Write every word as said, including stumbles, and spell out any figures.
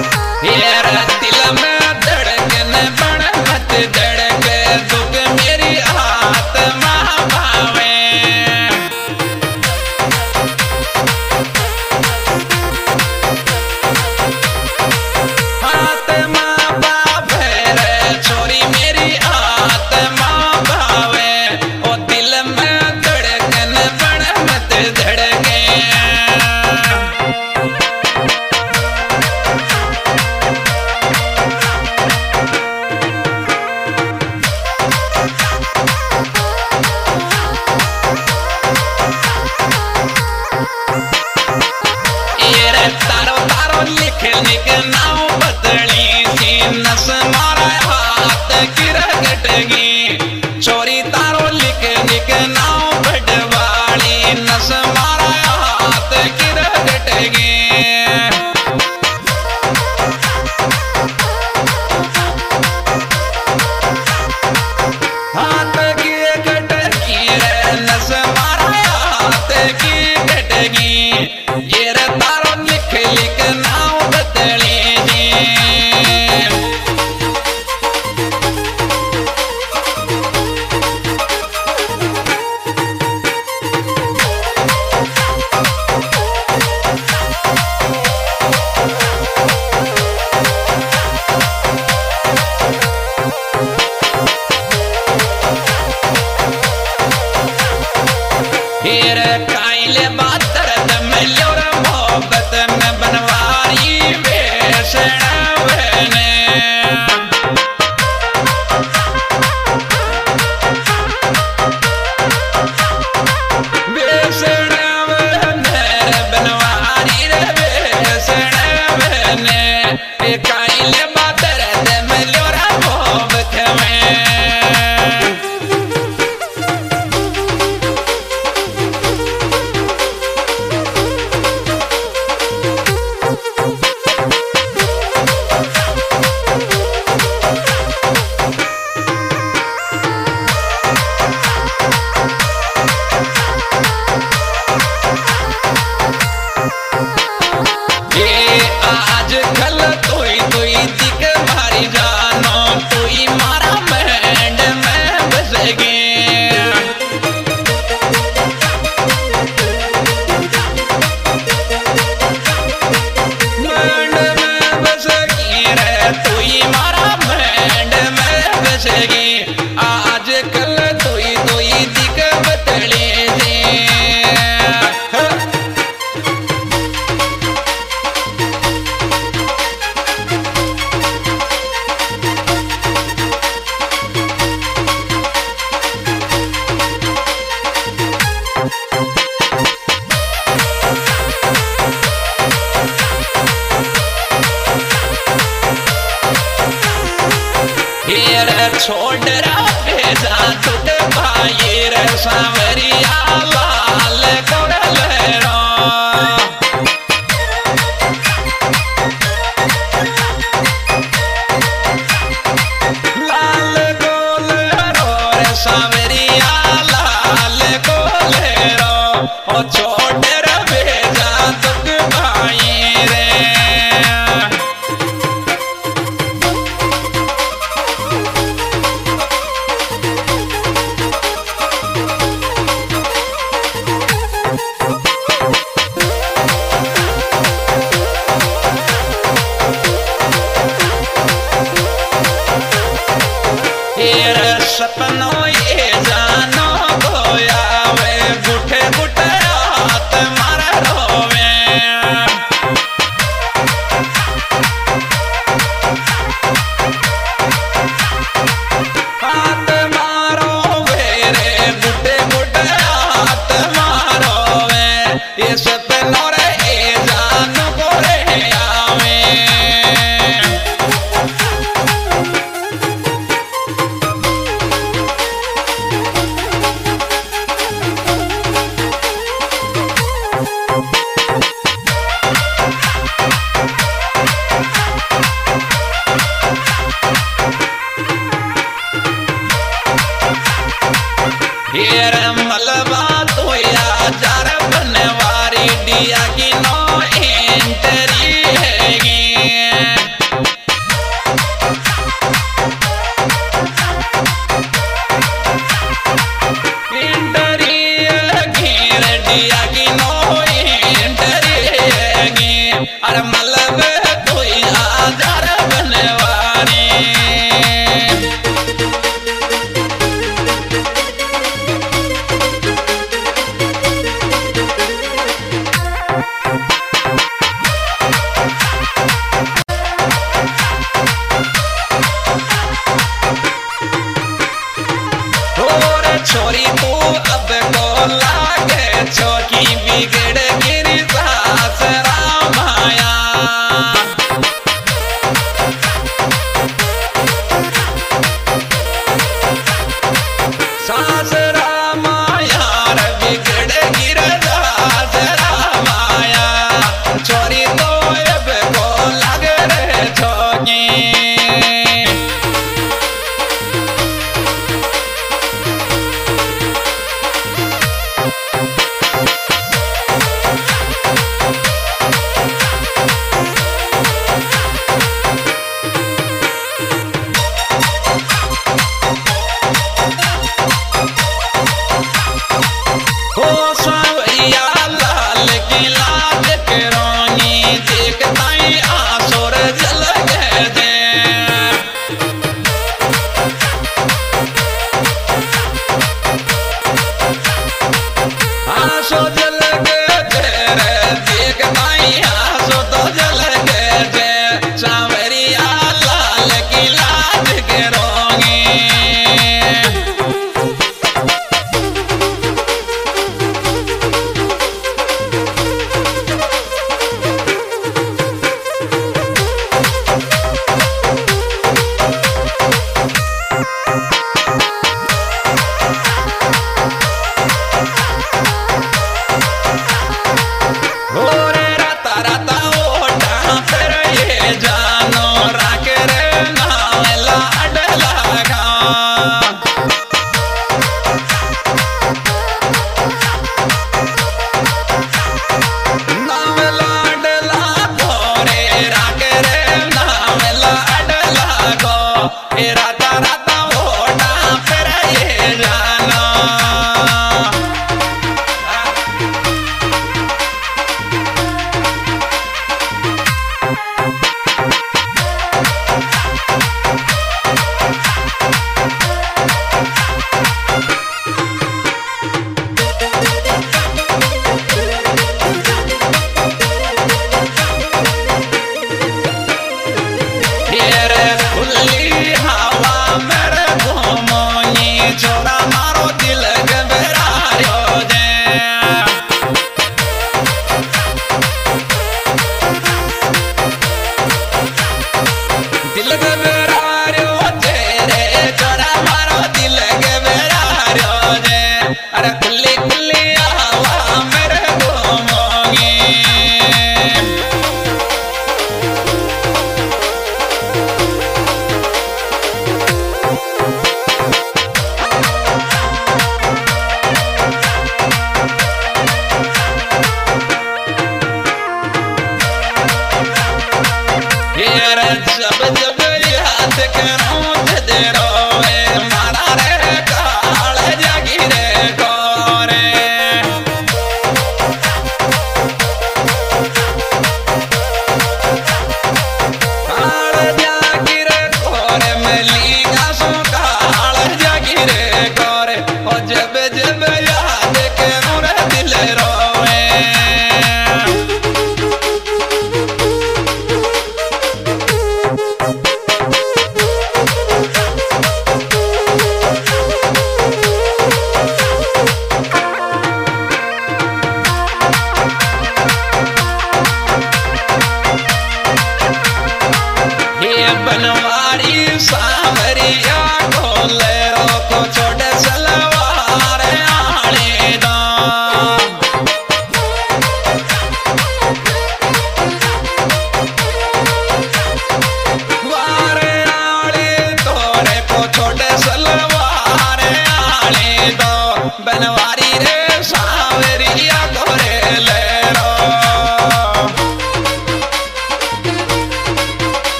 यार दिल में धड़कन बड़ मत धड़के दुख मेरी आत्मा भावे। आत्मा भावे रे छोरी मेरी आत्मा भावे। ओ दिल में धड़कन बड़ मत धड़के। तारो तारो लिख लिख नाव बदली सी नस मारा हाथ की रगटगी। छोरी तारो लिख लिख नाव बडवाली नस मारा हाथ की रगटगी। हाथ की गटगी रे नस मारा हाथ की गटगी। ये रे तारो लिख लिख नाव बदली जी। ये रे काइले बात दर्द में ल्योर मोहब्बत में बनवारी बेसण बने। बेसण बने बनवारी रे बेसण बने। ये काइले बात दर्द में ल्योर मोहब्बत में। आज कल तोई तोई दिख मारी जानो तोई मारा बैंड में बसगी। बैंड में बसगी रे तोई मारा बैंड में बसगी। आज कल तोई तोई दिख बतली जी। छोड़ भेजा तुक भाई रे सांवरिया लाल कोड़ल रो। लाल गोल रो रे सांवरिया लाल गोल रो। ओ छोड़ भेजा तुक भाई रे। सपनों ये जानो गोया वे गुठे गुठे हाथ मार रोवे। हाथ मारो वे रे गुठे गुठे हाथ मारो वे। ये सपनों रे ये जानो गोरे आवे। छोगी जब जब याद करूं ते रोवे मारा रे काल जागी रे गोरे काल जागी रे गोरे मली गासों काल जागी रे गोरे ओ जब जब याद करूं रे दिल रोवे बनवारी सा